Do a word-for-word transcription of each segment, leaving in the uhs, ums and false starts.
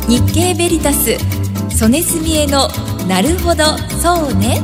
日経ベリタス曽根澄江のなるほどそうね。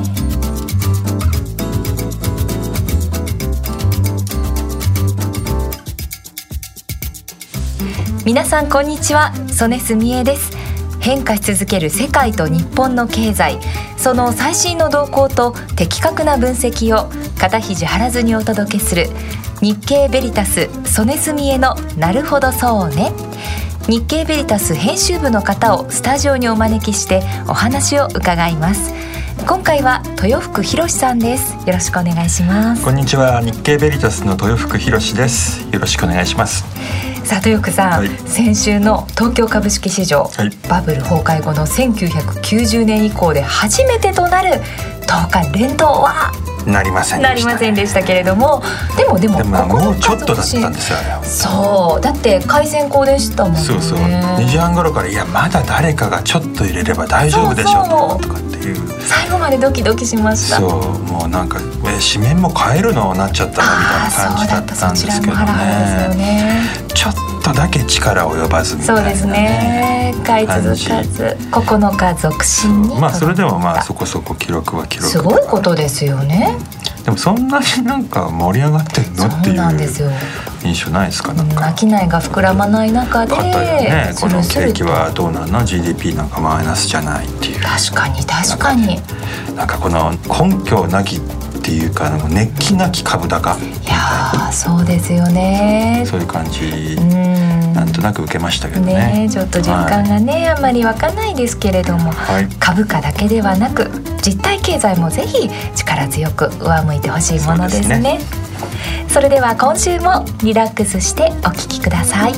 皆さんこんにちは、曽根澄江です。変化し続ける世界と日本の経済、その最新の動向と的確な分析を肩肘張らずにお届けする日経ベリタス曽根澄江のなるほどそうね。日経ベリタス編集部の方をスタジオにお招きしてお話を伺います。今回は豊福博さんです。よろしくお願いします。 こんにちは、日経ベリタスの豊福博です。よろしくお願いします。 さあ豊福さん、はい、先週の東京株式市場、はい、バブル崩壊後のせんきゅうひゃくきゅうじゅうねん以降で初めてとなるとおか連動はなりませんでした、ね、 なりませんでしたけれども、でもでもでももうちょっとだったんですよ。 そうだって開戦後でしたもんね。 そうそう、にじはん頃からいやまだ誰かがちょっと入れれば大丈夫でしょうとかっていう、 最後までドキドキしました。 そうもうなんかえ紙面も変えるのなっちゃったのみたいな感じだったんですけど ね, ハラハラですよね。 ちょっとだけ力及ばずみたいな、ね、 そうですね。買い続かずここのか続伸に、 まあそれでもまあそこそこ記録は記録すごいことですよね。 でもそんなになんか盛り上がってんのっていう印象ないですか。なんか商いが膨らまない中で、 ね、この景気はどうなんの ジーディーピー なんかマイナスじゃないっていう。 確かに確かになんかこの根拠なきっていうか熱気なき株高みたいな。いやそうですよね。 そういう感じなんとなく受けましたけど ね, ねちょっと実感がね、はい、あんまり湧かないですけれども、はい、株価だけではなく実体経済もぜひ力強く上向いてほしいものです ね, そうですね。それでは今週もリラックスしてお聞きください。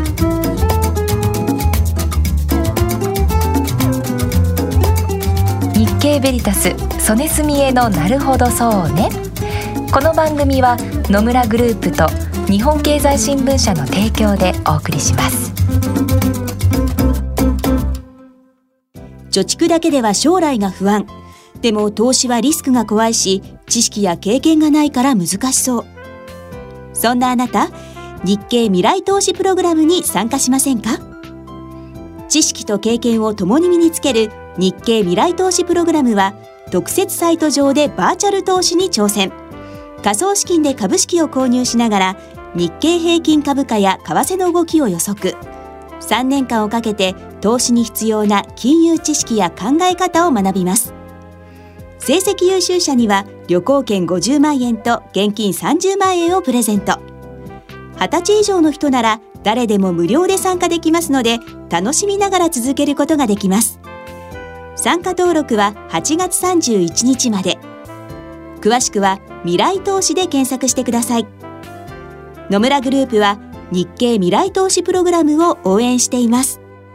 日経ベリタス曽根澄江のなるほどそうね。この番組は野村グループと日本経済新聞社の提供でお送りします。 貯蓄だけでは将来が不安。でも投資はリスクが怖いし、知識や経験がないから難しそう。そんなあなた、日経未来投資プログラムに参加しませんか？知識と経験を共に身につける日経未来投資プログラムは、特設サイト上でバーチャル投資に挑戦。仮想資金で株式を購入しながら、日経平均株価や為替の動きを予測。さんねんかんをかけて投資に必要な金融知識や考え方を学びます。成績優秀者には旅行券ごじゅうまんえんと現金さんじゅうまんえんをプレゼント。はたち以上の人なら誰でも無料で参加できますので、楽しみながら続けることができます。参加登録ははちがつさんじゅういちにちまで。詳しくは未来投資で検索してください。野村グループは日経未来投資プログラムを応援しています。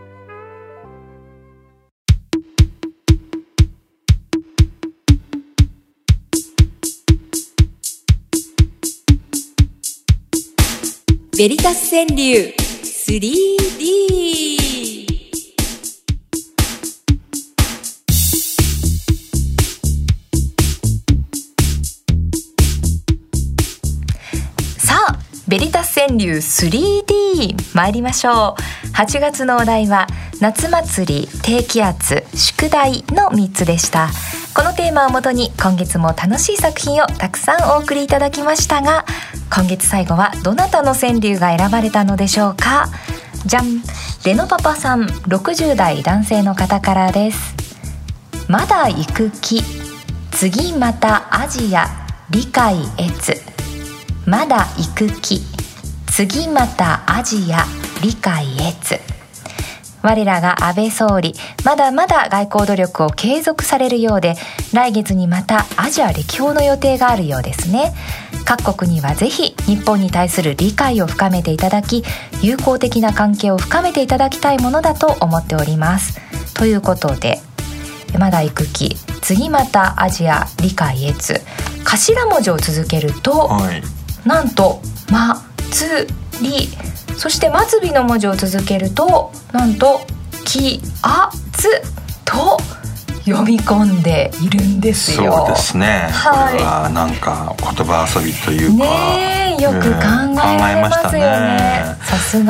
ベリタス川柳 スリーディー。 さあベリタス川柳 スリーディー 参りましょう。はちがつのお題は夏祭り、低気圧、宿題のみっつでした。このテーマをもとに今月も楽しい作品をたくさんお送りいただきましたが、今月最後はどなたの川柳が選ばれたのでしょうか。じゃん、レノパパさん、ろくじゅうだい男性の方からです。まだ行く気、次またアジア、理解越。まだ行く気、次またアジア、理解越。我らが安倍総理、まだまだ外交努力を継続されるようで、来月にまたアジア歴訪の予定があるようですね。各国にはぜひ日本に対する理解を深めていただき、友好的な関係を深めていただきたいものだと思っております。ということで、まだ行く気、次またアジア、理解越、頭文字を続けると、はい、なんとまつり、そして末尾の文字を続けると、なんときあつと読み込んでいるんですよ。 そうですね、はい、これはなんか言葉遊びというか、 ね、よく考えられますよね。さすが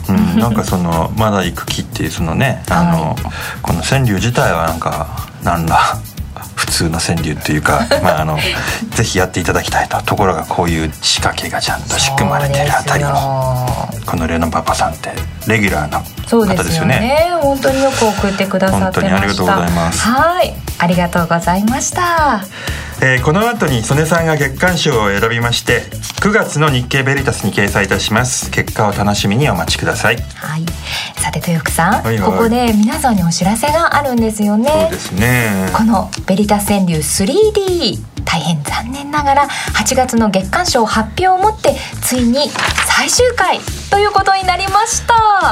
うん、なんかそのまだ行く気っていうそのね、あの、はい、この川柳自体はなんかなんだ普通の川柳っていうか、まあ、あのぜひやっていただきたいと。ところがこういう仕掛けがちゃんと仕組まれてるあたりに、このレノパパさんってレギュラーな方ですよね。そうですよね。 本当によく送ってくださってました。 本当にありがとうございます。 はい、ありがとうございました。 えー、この後に曽根さんが月刊賞を選びましてくがつの日経ベリタスに掲載いたします。結果を楽しみにお待ちください。 はい、さて豊福さん、はいはい、ここで皆さんにお知らせがあるんですよね。 そうですね。 このベリタス川柳 スリーディー 大変残念ながらはちがつの月刊賞発表をもってついに最終回ということになりました。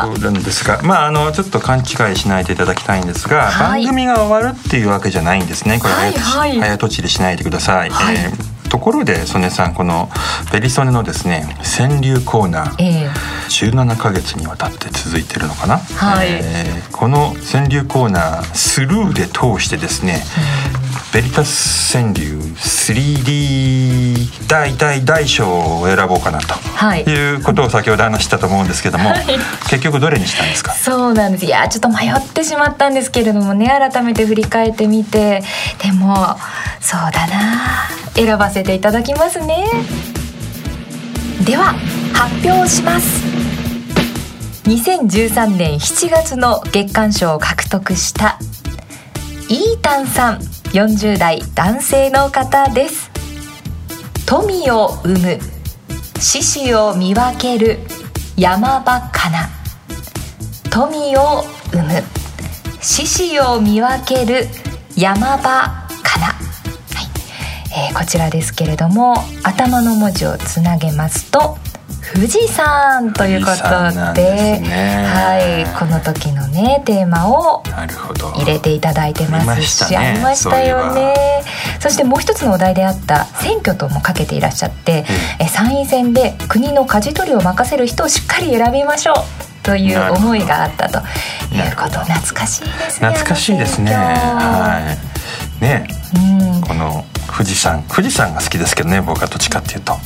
そうなんですが、まあ、あのちょっと勘違いしないでいただきたいんですが、はい、番組が終わるっていうわけじゃないんですね。これ、はいはい、早とちりしないでください。はい、えー、ところで曽根さん、このベリソネのですね川柳コーナー、えー、じゅうななかげつにわたって続いてるのかな、はい、えー、この川柳コーナースルーで通してですね、ベリタス川柳 スリーディー 大大大賞を選ぼうかなと、はい、いうことを先ほど話したと思うんですけども、はい、結局どれにしたんですか？ そうなんです。いやちょっと迷ってしまったんですけれどもね、改めて振り返ってみて、でもそうだな、選ばせていただきますね。では発表します。にせんじゅうさんねんしちがつの月刊賞を獲得したイータンさん、よんじゅう代男性の方です。富を生む、獅子を見分ける山場かな。富を生む、獅子を見分ける山場かな、はい、えー、こちらですけれども、頭の文字をつなげますと富士山ということで、ね、はい、この時のねテーマを入れていただいてますし、ありましたよね。そしてもう一つのお題であった選挙ともかけていらっしゃって、うん、え参院選で国の舵取りを任せる人をしっかり選びましょうという思いがあったということ。懐かしいですね。懐かしいですね。 はい、ね、うん、この富士山富士山が好きですけどね、僕はどっちかっていうと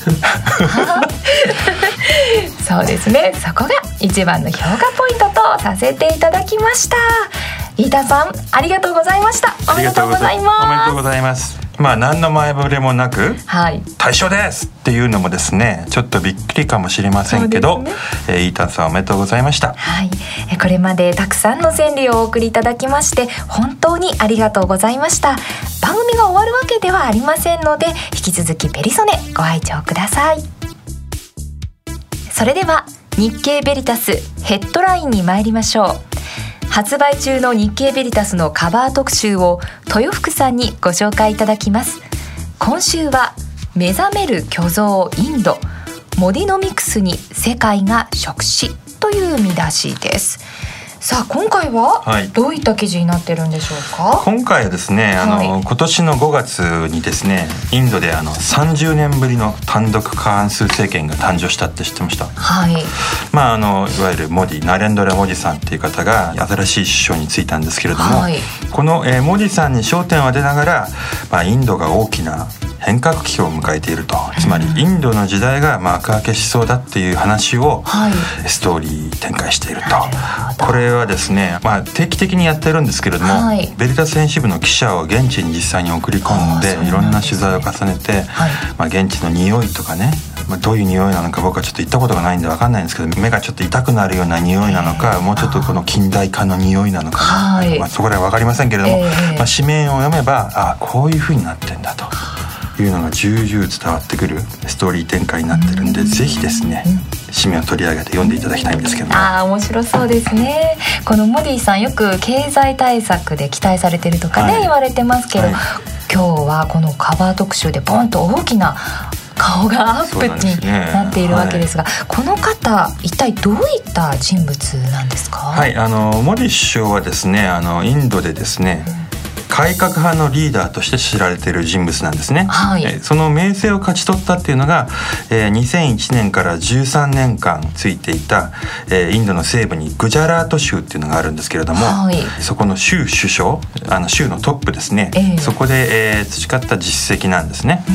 そうですね、そこが一番の評価ポイントとさせていただきました。飯田さん、ありがとうございました。おめでとうございます。 おめでとうございます。まあ何の前触れもなく、はい、大賞ですっていうのもですね、ちょっとびっくりかもしれませんけど、ね、えー、飯田さんおめでとうございました。 はい、これまでたくさんの川柳をお送りいただきまして本当にありがとうございました。番組が終わるわけではありませんので、引き続きベリソネご愛聴ください。それでは日経ベリタスヘッドラインに参りましょう。発売中の日経ベリタスのカバー特集を豊福さんにご紹介いただきます。今週は目覚める巨像インド、モディノミクスに世界が触死という見出しです。さあ今回はどういった記事になってるんでしょうか？ はい、今回はですね、あの、はい、今年のごがつにですね、インドであのさんじゅうねんぶりの単独過半数政権が誕生したって知ってました？はい、まあ、あのいわゆるモディナレンドラ・モディさんっていう方が新しい首相に就いたんですけれども、はい、この、えー、モディさんに焦点を当てながら、まあ、インドが大きな変革期を迎えていると、つまりインドの時代が幕開けしそうだっていう話をストーリー展開していると。これはですね、まあ、定期的にやってるんですけれども、はい、ベリタス編集部の記者を現地に実際に送り込んでいろんな取材を重ねて、はい、まあ、現地の匂いとかね、まあ、どういう匂いなのか僕はちょっと行ったことがないんで分かんないんですけど、目がちょっと痛くなるような匂いなのか、もうちょっとこの近代化の匂いなのかな、はい、まあ、そこらは分かりませんけれども、えーまあ、紙面を読めば、あ、こういう風になってんだというのが重々伝わってくるストーリー展開になってるんで、ぜひですね、紙面を取り上げて読んでいただきたいんですけど、ね、 あ、面白そうですね。このモディさん、よく経済対策で期待されてるとかね、はい、言われてますけど、はい、今日はこのカバー特集でポンと大きな顔がアップになっているわけですが、はい、この方一体どういった人物なんですか？ はい、あのモディ首相はですね、あのインドでですね、うん、改革派のリーダーとして知られている人物なんですね。はい、その名声を勝ち取ったっていうのが、えー、にせんいちねんからじゅうさんねんかんついていた、えー、インドの西部にグジャラート州っていうのがあるんですけれども、はい、そこの州首相、あの州のトップですね、えー、そこで、えー、培った実績なんですね。うん、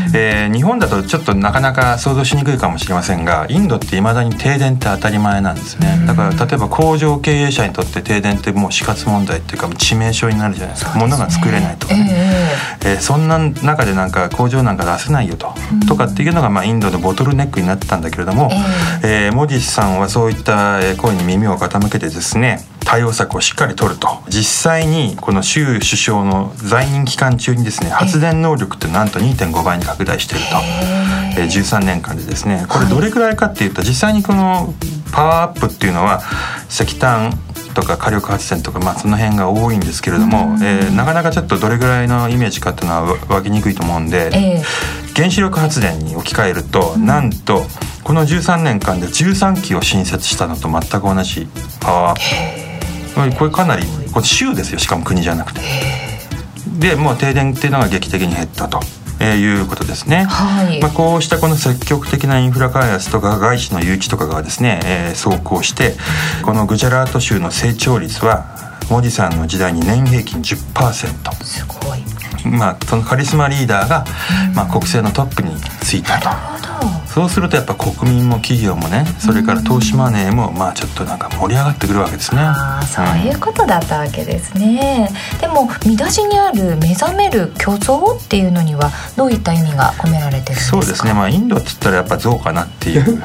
えー、日本だとちょっとなかなか想像しにくいかもしれませんが、インドっていまだに停電って当たり前なんですね。だから例えば工場経営者にとって停電ってもう死活問題っていうか致命傷になるじゃないですか。物が作れないとかね、えーえー、そんな中でなんか工場なんか出せないよと、とかっていうのがまあインドのボトルネックになってたんだけれども、えーえー、モディさんはそういった声に耳を傾けてですね、対応策をしっかり取ると。実際にこの州首相の在任期間中にですね、発電能力ってなんと にてんご 倍に拡大していると、えー、じゅうさんねんかんでですね。これどれくらいかっていうと、実際にこのパワーアップっていうのは石炭とか火力発電とか、まあその辺が多いんですけれども、えー、なかなかちょっとどれぐらいのイメージかっていうのは湧きにくいと思うんで、えー、原子力発電に置き換えると、なんとこのじゅうさんねんかんでじゅうさんきを新設したのと全く同じパワーアップ。これかなり、これ州ですよ、しかも国じゃなくて。でもう停電っていうのが劇的に減ったと、えー、いうことですね、はい。まあ、こうしたこの積極的なインフラ開発とか外資の誘致とかがですね、えー、走行して、このグジャラート州の成長率はモディさんの時代に年平均 じゅっパーセント。 すごい。まあ、そのカリスマリーダーが、まあ、国政のトップについたと。そうするとやっぱ国民も企業もね、それから投資マネーもまあちょっとなんか盛り上がってくるわけですね。 あ、そういうことだったわけですね、うん、でも見出しにある目覚める巨像っていうのにはどういった意味が込められてるんですか？ そうですね、まあ、インドって言ったらやっぱ象かなっていう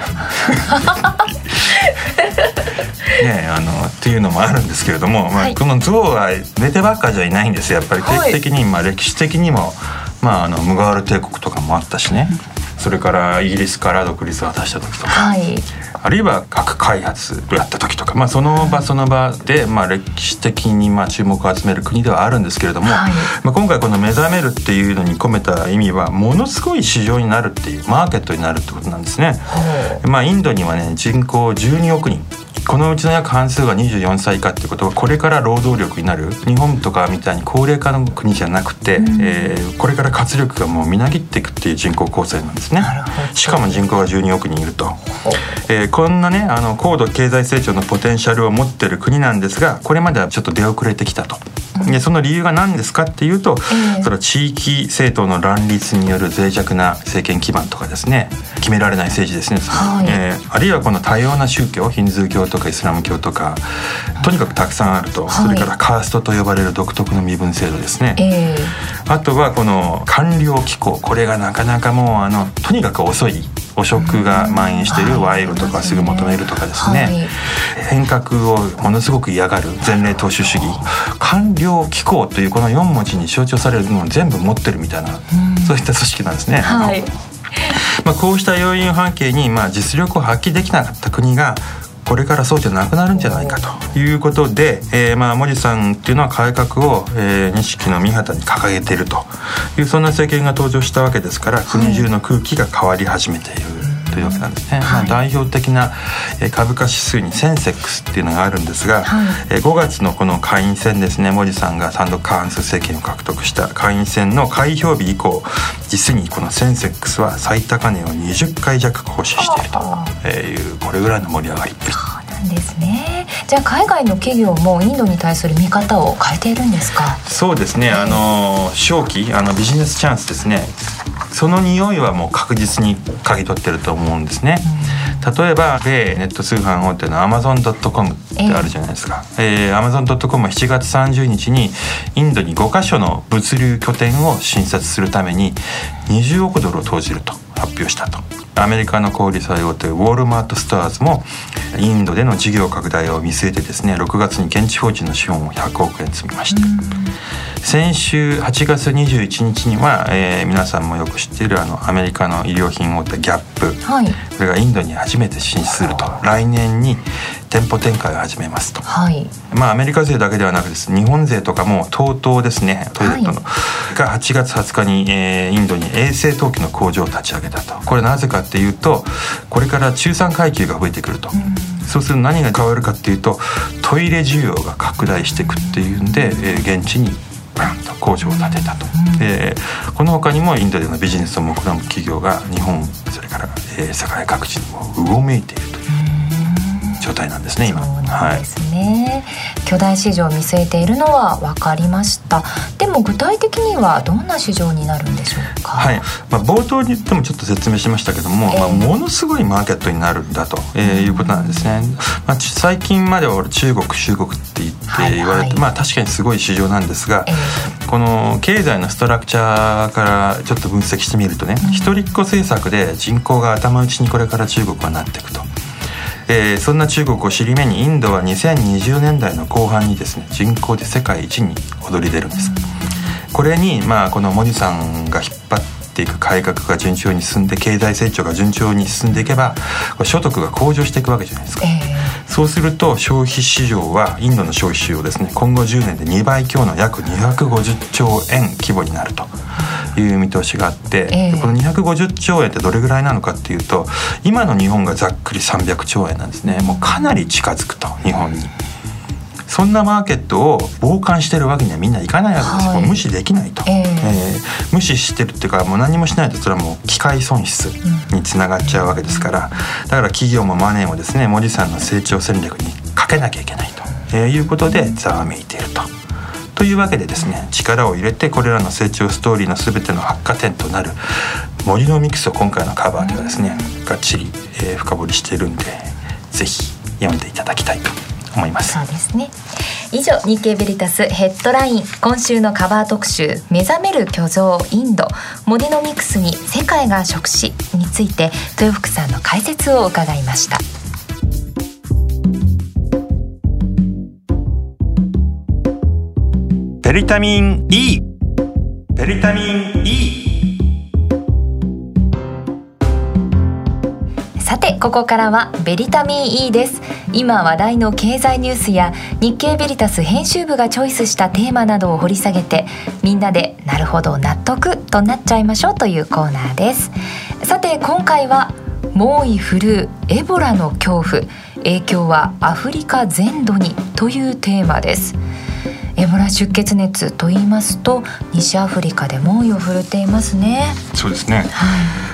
ね、あのっていうのもあるんですけれども、まあ、この象は寝てばっかじゃいないんですよ。やっぱり定期的に、まあ、歴史的にも、まあ、あのムガール帝国とかもあったしね、それからイギリスから独立を果たした時とか、はい、あるいは核開発をやった時とか、まあ、その場その場で、まあ、歴史的にまあ注目を集める国ではあるんですけれども、はい、まあ、今回この目覚めるっていうのに込めた意味はものすごい市場になるっていう、マーケットになるってことなんですね、はい。まあ、インドにはね、人口じゅうにおくにん、このうちの約半数がにじゅうよんさい以下っていうことは、これから労働力になる、日本とかみたいに高齢化の国じゃなくて、うん、えー、これから活力がもうみなぎっていくっていう人口構成なんですね。しかも人口がじゅうにおくにんいると、えー、こんなね、あの高度経済成長のポテンシャルを持っている国なんですが、これまではちょっと出遅れてきたと。でその理由が何ですかっていうと、えー、その地域政党の乱立による脆弱な政権基盤とかですね、決められない政治ですね、はい、えー、あるいはこの多様な宗教、ヒンズー教とかイスラム教とか、とにかくたくさんあると、はい、それからカーストと呼ばれる独特の身分制度ですね、えー、あとはこの官僚機構、これがなかなかもうあのとにかく遅い、汚職が蔓延している、賄賂とかすぐ求めるとかですね、はい、変革をものすごく嫌がる前例踏襲主義、官僚機構というこのよんもじに象徴されるのを全部持ってるみたいな、そういった組織なんですね、はい。まあ、こうした要因背景に、まあ、実力を発揮できなかった国がこれからそうじゃなくなるんじゃないかということで、えー、まあモディさんっていうのは改革を、えー、錦の御旗に掲げているという、そんな政権が登場したわけですから、国中の空気が変わり始めているというわけなんですね、はい。まあ、代表的な株価指数にセンセックスっていうのがあるんですが、はい、ごがつのこの下院選ですね、モディさんが単独過半数政権を獲得した下院選の開票日以降、実にこのセンセックスは最高値をにじゅっかい弱更新しているという、これぐらいの盛り上がりっぷりですね。じゃあ海外の企業もインドに対する見方を変えているんですか？ そうですね、あの商機、あのビジネスチャンスですね、その匂いはもう確実に嗅ぎ取ってると思うんですね、うん、例えば米ネット通販大手の アマゾンドットコム ってあるじゃないですか、えー、アマゾンドットコム はしちがつさんじゅうにちにインドにごかしょの物流拠点を新設するためににじゅうおくドルを投じると発表したと。アメリカの小売最大手ウォールマートストアーズもインドでの事業拡大を見据えてですね、ろくがつに現地法人の資本をひゃくおくえん積みました。先週はちがつにじゅういちにちには、えー、皆さんもよく知っているあのアメリカの衣料品大手ギャップ、はい、これがインドに初めて進出すると、来年に店舗展開を始めますと、はい。まあ、アメリカ勢だけではなくです、日本勢とかも テイトーですね、トイレットの、はい、がはちがつはつかに、えー、インドに衛生陶器の工場を立ち上げたと。これなぜかっていうと、これから中産階級が増えてくると、うん、そうすると何が変わるかっていうと、トイレ需要が拡大していくっていうんで、えー、現地にバンと工場を建てたと、うん、えー、この他にもインドでのビジネスを目論む企業が日本、それから、えー、世界各地にもうごめいているという状態なんですね、今。 そうなんですね、はい。巨大市場を見据えているのは分かりました。でも具体的にはどんな市場になるんでしょうか。 はい、まあ、冒頭に言ってもちょっと説明しましたけども、えーまあ、ものすごいマーケットになるんだと、えー、いうことなんですね。まあ、最近までは中国中国って言って言われて、はいはい、まあ、確かにすごい市場なんですが、えー、この経済のストラクチャーからちょっと分析してみるとね、うん、一人っ子政策で人口が頭打ちにこれから中国はなっていくと。えー、そんな中国を尻目にインドはにせんにじゅうねんだいの後半にですね、人口で世界一に躍り出るんです。これに、まあ、このモディさんが引っ張っていく改革が順調に進んで、経済成長が順調に進んでいけば所得が向上していくわけじゃないですか、えー、そうすると消費市場はインドの消費市場ですね、今後じゅうねんでにばい強の約にひゃくごじゅっちょうえん規模になるという見通しがあって、えー、このにひゃくごじゅっちょうえんってどれぐらいなのかっていうと、今の日本がざっくりさんびゃくちょうえんなんですね。もうかなり近づくと、日本に。そんなマーケットを傍観してるわけにはみんないかないわけです、はい、もう無視できないと、えーえー、無視してるっていうか、もう何もしないとそれはもう機会損失につながっちゃうわけですから、だから企業もマネーもですね、モディさんの成長戦略にかけなきゃいけないと、えー、いうことでざわめいているとというわけでですね、力を入れてこれらの成長ストーリーのすべての発火点となるモディノミクスを今回のカバーではですね、がっちり、えー、深掘りしているんで、ぜひ読んでいただきたいと思います。 そうですね。以上、日経ベリタスヘッドライン、今週のカバー特集、目覚める巨像インド、モディノミクスに世界が触しについて、豊福さんの解説を伺いました。 ベリタミン E、 ベリタミン E。 さて、ここからはベリタミン E です。今話題の経済ニュースや日経ベリタス編集部がチョイスしたテーマなどを掘り下げて、みんなでなるほど納得となっちゃいましょうというコーナーです。さて、今回は猛威振るうエボラの恐怖、影響はアフリカ全土にというテーマです。エボラ出血熱と言いますと、西アフリカで猛威を振るっていますね。 そうですね、はい、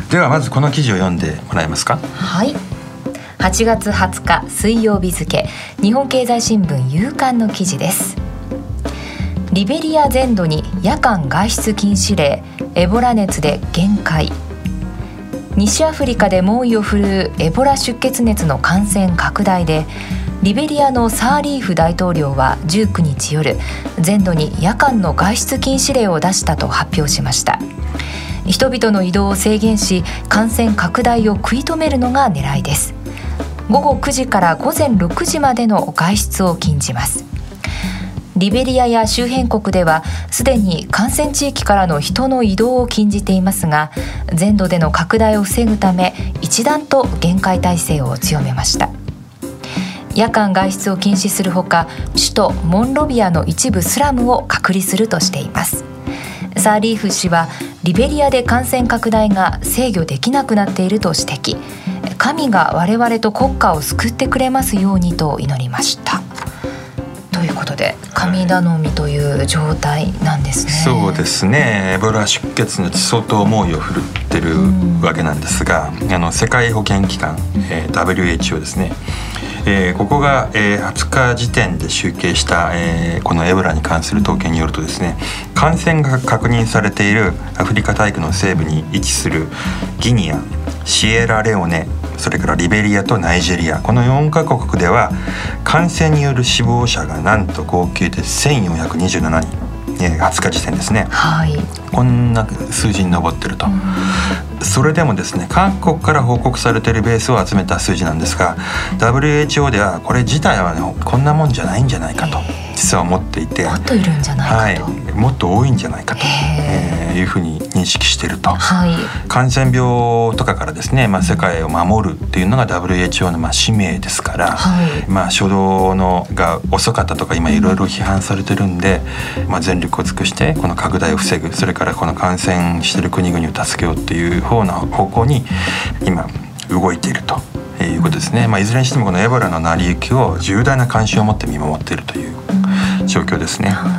ではまずこの記事を読んでもらえますか。 はい、はちがつはつか水曜日付、日本経済新聞夕刊の記事です。リベリア全土に夜間外出禁止令、エボラ熱で限界。西アフリカで猛威を振るうエボラ出血熱の感染拡大で、リベリアのサーリーフ大統領はじゅうくにち夜、全土に夜間の外出禁止令を出したと発表しました。人々の移動を制限し、感染拡大を食い止めるのが狙いです。ごごくじからごぜんろくじまでの外出を禁じます。リベリアや周辺国ではすでに感染地域からの人の移動を禁じていますが、全土での拡大を防ぐため一段と厳戒態勢を強めました。夜間外出を禁止するほか、首都モンロビアの一部スラムを隔離するとしています。サーリーフ氏はリベリアで感染拡大が制御できなくなっていると指摘。神が我々と国家を救ってくれますようにと祈りました。ということで、神頼みという状態なんですね。 そうですね、エボラ出血熱相当猛威を振るってるわけなんですが、あの世界保健機関、えー、ダブリューエイチオー ですね、えー、ここが、えー、はつか時点で集計した、えー、このエボラに関する統計によるとですね、感染が確認されているアフリカ大陸の西部に位置するギニア、シエラレオネ、それからリベリアとナイジェリア、このよんかこくでは感染による死亡者がなんと合計でせんよんひゃくにじゅうななにん、えー、はつか時点ですね、はい、こんな数字に上ってると。それでもですね、各国から報告されているベースを集めた数字なんですが、 ダブリューエイチオー ではこれ自体は、ね、こんなもんじゃないんじゃないかと実は思っていて、 もっといるんじゃないかと、はい、 もっと多いんじゃないかと、えー、いうふうに認識していると、 はい、 感染病とかからですね、まあ、世界を守るっていうのが ダブリューエイチオー のまあ使命ですから、はい、まあ、初動のが遅かったとか今いろいろ批判されてるんで、まあ、全力を尽くしてこの拡大を防ぐ、それからこの感染している国々を助けようっていう方の方向に今動いているということですね。まあ、いずれにしてもこのエボラの成り行きを重大な関心を持って見守っているという状況ですね。 はい、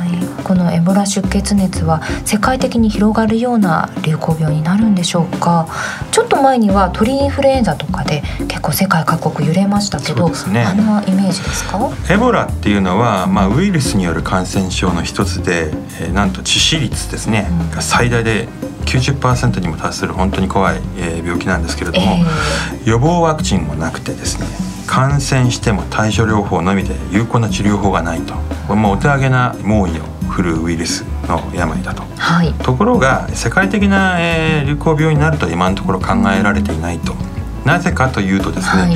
このエボラ出血熱は世界的に広がるような流行病になるんでしょうか。ちょっと前には鳥インフルエンザとかで結構世界各国揺れましたけど、ね、あんなイメージですか？ エボラっていうのは、まあ、ウイルスによる感染症の一つで、えー、なんと致死率ですね、うん、が最大で きゅうじゅっパーセント にも達する本当に怖い、えー、病気なんですけれども、えー、予防ワクチンもなくてですね、感染しても対処療法のみで有効な治療法がないと、もうお手上げな猛威を振るうウイルスの病だと、はい、ところが世界的な、えー、流行病になるとは今のところ考えられていないと。なぜかというとですね、はい、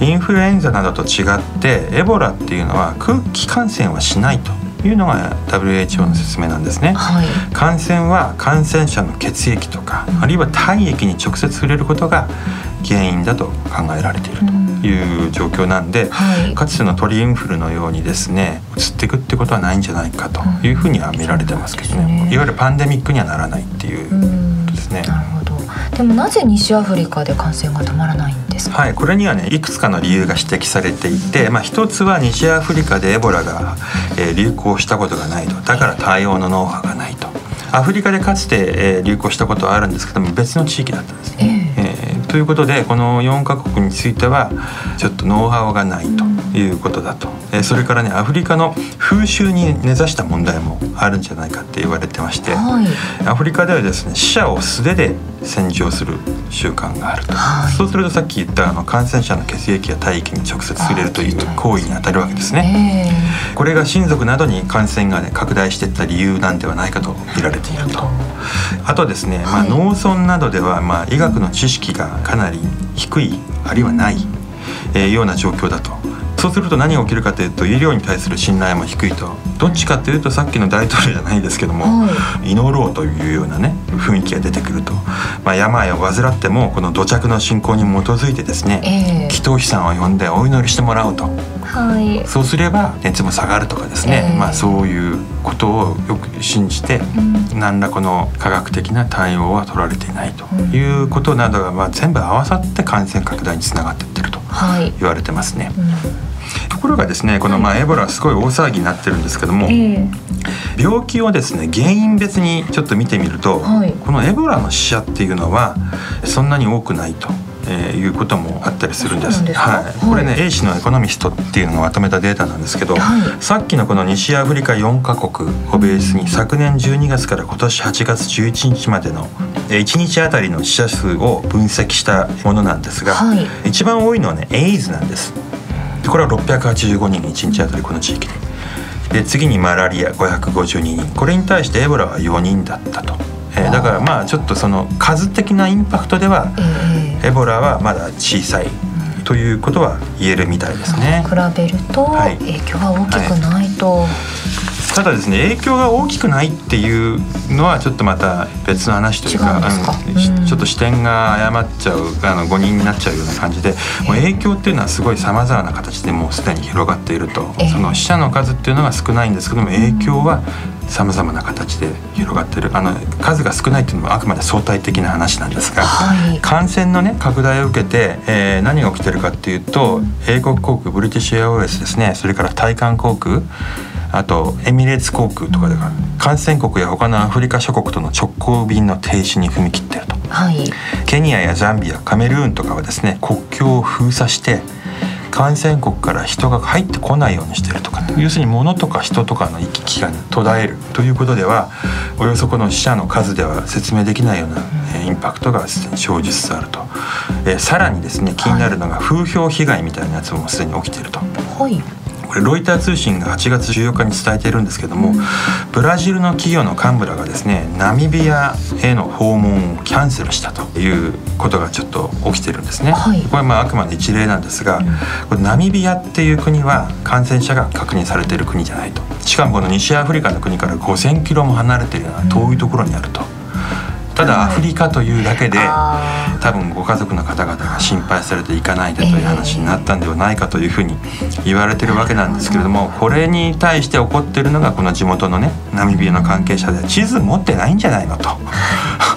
インフルエンザなどと違ってエボラっていうのは空気感染はしないというのが ダブリューエイチオー の説明なんですね、はい、感染は感染者の血液とか、うん、あるいは体液に直接触れることが原因だと考えられているという状況なんで、うんはい、かつての鳥インフルのようにですね移っていくってことはないんじゃないかというふうには見られてますけどね、うんね、いわゆるパンデミックにはならないっていうことですね、うん、なるほど。 でもなぜ西アフリカで感染が止まらないんですか？ はい、これにはねいくつかの理由が指摘されていて、まあ、一つは西アフリカでエボラが、えー、流行したことがないと、だから対応のノウハウがないと。アフリカでかつて、えー、流行したことはあるんですけども別の地域だったんですね、えーえー、ということでこのよんカ国についてはちょっとノウハウがないということだと、えー、それからねアフリカの風習に根ざした問題もあるんじゃないかって言われてまして、はい、アフリカではですね死者を素手で洗浄する習慣があると、はい、そうするとさっき言ったあの感染者の血液や体液に直接触れるという行為に当たるわけですね、えー、これが親族などに感染が、ね、拡大していった理由なんではないかと見られていると。あとですね、まあ、農村などでは、まあ、医学の知識がかなり低いあるいはない、えー、ような状況だと。そうすると何が起きるかというと医療に対する信頼も低いと。どっちかというとさっきの大統領じゃないですけども、はい、祈ろうというようなね雰囲気が出てくると、まあ、病を患ってもこの土着の信仰に基づいてですね、えー、祈祷師さんを呼んでお祈りしてもらうと、はい、そうすれば熱も下がるとかですね、えーまあ、そういうことをよく信じて、うん、何らこの科学的な対応は取られていないということなどが、まあ、全部合わさって感染拡大につながっていっていると言われてますね、はいうんところがですねこのまあエボラはすごい大騒ぎになってるんですけども、えー、病気をですね原因別にちょっと見てみると、はい、このエボラの死者っていうのはそんなに多くないと、えー、いうこともあったりするんです。はい、これね、はい、A 氏のエコノミストっていうのがまとめたデータなんですけど、はい、さっきのこの西アフリカよんカ国をベースに昨年じゅうにがつから今年はちがつじゅういちにちまでのいちにちあたりの死者数を分析したものなんですが、はい、一番多いのはねエイズなんです。これはろっぴゃくはちじゅうごにんいちにちあたりこの地域で、で次にマラリアごひゃくごじゅうににん、これに対してエボラはよにんだったと、えー、だからまあちょっとその数的なインパクトでは、えー、エボラはまだ小さいということは言えるみたいですね。 比べると影響は大きくないと、はいはい、 ただですね影響が大きくないっていうのはちょっとまた別の話というか、うん、ちょっと視点が誤っちゃうあの誤認になっちゃうような感じで、もう影響っていうのはすごいさまざまな形でもうすでに広がっていると、その死者の数っていうのが少ないんですけども影響はさまざまな形で広がっている。あの数が少ないっていうのもあくまで相対的な話なんですが、はい、感染の、ね、拡大を受けて、えー、何が起きてるかっていうと、英国航空ブリティッシュエアウェイズですね、それからタイカン航空、あとエミレーツ航空とかでは感染国や他のアフリカ諸国との直行便の停止に踏み切っていると、はい、ケニアやザンビア、カメルーンとかはですね国境を封鎖して感染国から人が入ってこないようにしているとか、要するに物とか人とかの行き来が途絶えるということではおよそこの死者の数では説明できないような、えー、インパクトがすでに生じつつあると、えー、さらにですね気になるのが風評被害みたいなやつもすでに起きていると、はいこれロイター通信がはちがつじゅうよっかに伝えているんですけども、ブラジルの企業の幹部らがですねナミビアへの訪問をキャンセルしたということがちょっと起きてるんですね、はい、これはまああくまで一例なんですが、うん、これナミビアっていう国は感染者が確認されている国じゃないと。しかもこの西アフリカの国からごせんキロも離れているような遠いところにあると、ただアフリカというだけで多分ご家族の方々が心配されていかないでという話になったんではないかというふうに言われてるわけなんですけれども、これに対して起こっているのがこの地元のねナミビアの関係者で、地図持ってないんじゃないのと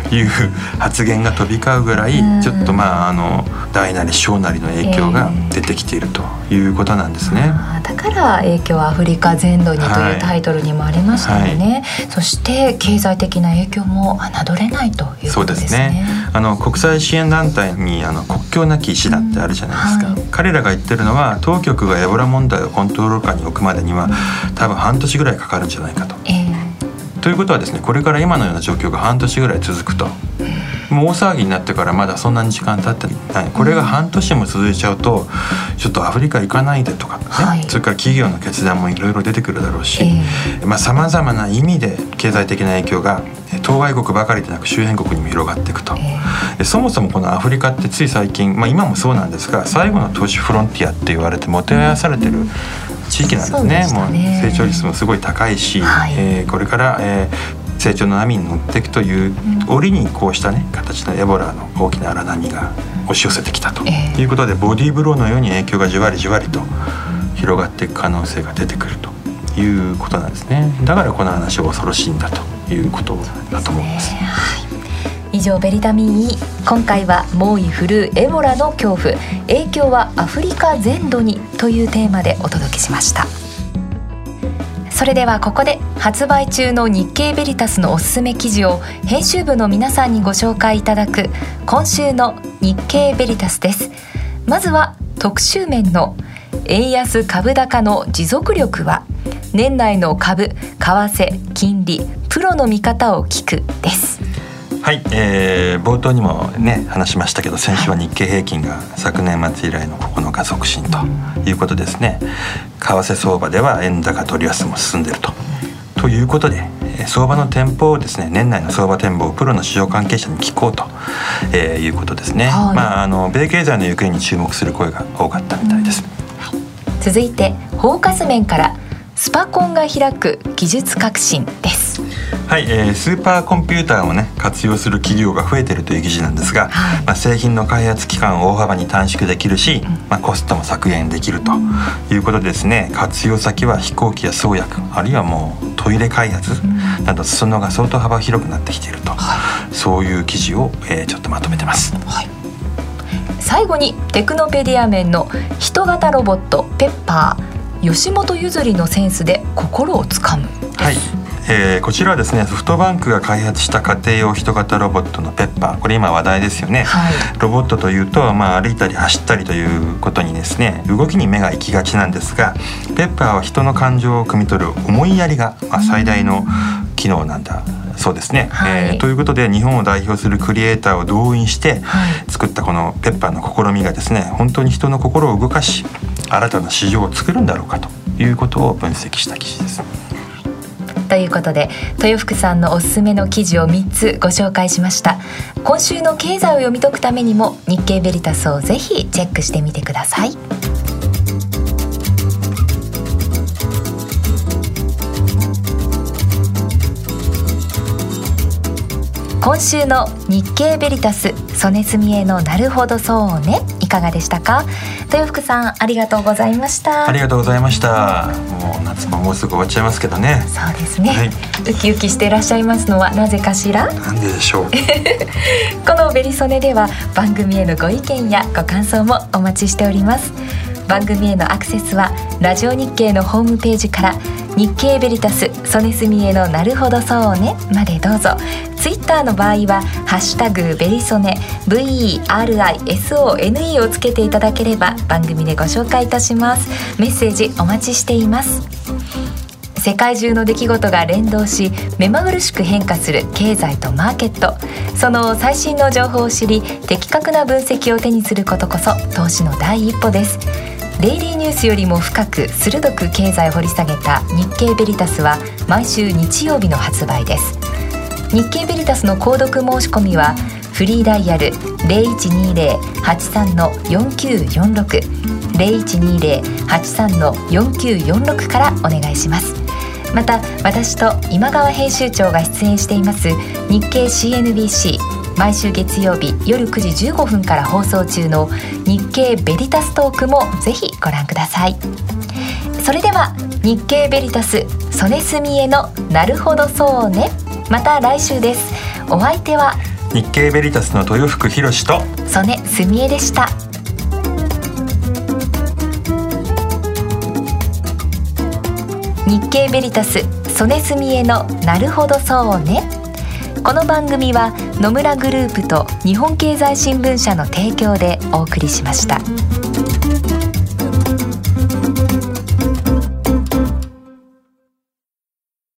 いう発言が飛び交うぐらい、ちょっとまああの大なり小なりの影響が出てきているということなんですね。 えー、だから影響はアフリカ全土にというタイトルにもありましたよね。はいはい、そして経済的な影響も侮れないということですね。 そうですね。あの国際支援団体にあの国境なき医師団ってあるじゃないですか。うん、はい、彼らが言ってるのは、当局がエボラ問題をコントロール下に置くまでには多分半年ぐらいかかるんじゃないかと。えーということはですね、これから今のような状況が半年ぐらい続くと、もう大騒ぎになってからまだそんなに時間経ってない、これが半年も続いちゃうと、ちょっとアフリカ行かないでとかね、はい、それから企業の決断もいろいろ出てくるだろうし、えーまあ、様々な意味で経済的な影響が当該国ばかりでなく周辺国にも広がっていくと、えー、そもそもこのアフリカってつい最近、まあ、今もそうなんですが、最後の投資フロンティアって言われてもてはやされてる地域なんですね。もう成長率もすごい高いし、はい、えー、これから、えー、成長の波に乗っていくという折に、こうしたね形のエボラの大きな荒波が押し寄せてきたということで、ボディーブローのように影響がじわりじわりと広がっていく可能性が出てくるということなんですね。だからこの話は恐ろしいんだということだと思います。 以上、ベリタミン E、 今回は猛威振るうエボラの恐怖、影響はアフリカ全土にというテーマでお届けしました。それではここで発売中の日経ベリタスのおすすめ記事を編集部の皆さんにご紹介いただく今週の日経ベリタスです。まずは特集面の円安株高の持続力は、年内の株、為替、金利、プロの見方を聞くです。 はい、えー、冒頭にもね話しましたけど、先週は日経平均が昨年末以来のここのか促進ということですね。為替相場では円高ドル安も進んでいるとということで、相場の展望をですね、年内の相場展望をプロの市場関係者に聞こうと、えー、いうことですね。はい、まあ、あの米経済の行方に注目する声が多かったみたいです。 続いてフォーカス面からスパコンが開く技術革新です。 はい、えー、スーパーコンピューターをね活用する企業が増えているという記事なんですが、はい、まあ、製品の開発期間を大幅に短縮できるし、まあ、コストも削減できるということでですね、活用先は飛行機や創薬、あるいはもうトイレ開発など裾野が相当幅広くなってきていると、はい、そういう記事を、えー、ちょっとまとめてます。はい、 最後にテクノペディア面の人型ロボットペッパー、吉本譲りのセンスで心をつかむです。 はい、えー、こちらはですね、ソフトバンクが開発した家庭用人型ロボットのペッパー、これ今話題ですよね。はい、ロボットというと、まあ、歩いたり走ったりということにですね、動きに目が行きがちなんですが、ペッパーは人の感情を汲み取る思いやりが、まあ、最大の機能なんだそうですね。はい、えー、ということで日本を代表するクリエイターを動員して作ったこのペッパーの試みがですね、本当に人の心を動かし新たな市場を作るんだろうかということを分析した記事です。 ということで、豊福さんのおすすめの記事をみっつご紹介しました。今週の経済を読み解くためにも日経ベリタスをぜひチェックしてみてください。今週の日経ベリタス曽根澄江のなるほどそうね、いかがでしたか？豊福さん、ありがとうございました。 ありがとうございました。もう夏ももうすぐ終わっちゃいますけどね。 そうですね、はい、ウキウキしていらっしゃいますのはなぜかしら？ なんででしょうこのベリソネでは番組へのご意見やご感想もお待ちしております。番組へのアクセスはラジオ日経のホームページから、日経ベリタス曽根澄江のなるほどそうねまでどうぞ。ツイッターの場合はハッシュタグベリソネ ブイイーアールアイエスオーエヌイー をつけていただければ番組でご紹介いたします。メッセージお待ちしています。世界中の出来事が連動し目まぐるしく変化する経済とマーケット、その最新の情報を知り的確な分析を手にすることこそ投資の第一歩です。デイリーニュースよりも深く鋭く経済を掘り下げた日経ベリタスは毎週日曜日の発売です。日経ベリタスの購読申し込みはフリーダイヤル ゼロいちにゼロ はちさん よんきゅうよんろく ゼロいちにゼロ はちさん よんきゅうよんろくからお願いします。また私と今川編集長が出演しています日経 シーエヌビーシー、毎週月曜日夜くじじゅうごふんから放送中の日経ベリタストークもぜひご覧ください。それでは日経ベリタス曽根澄江のなるほどそうね、また来週です。お相手は日経ベリタスの豊福博と曽根澄江でした。日経ベリタス曽根澄江のなるほどそうね。この番組は野村グループと日本経済新聞社の提供でお送りしました。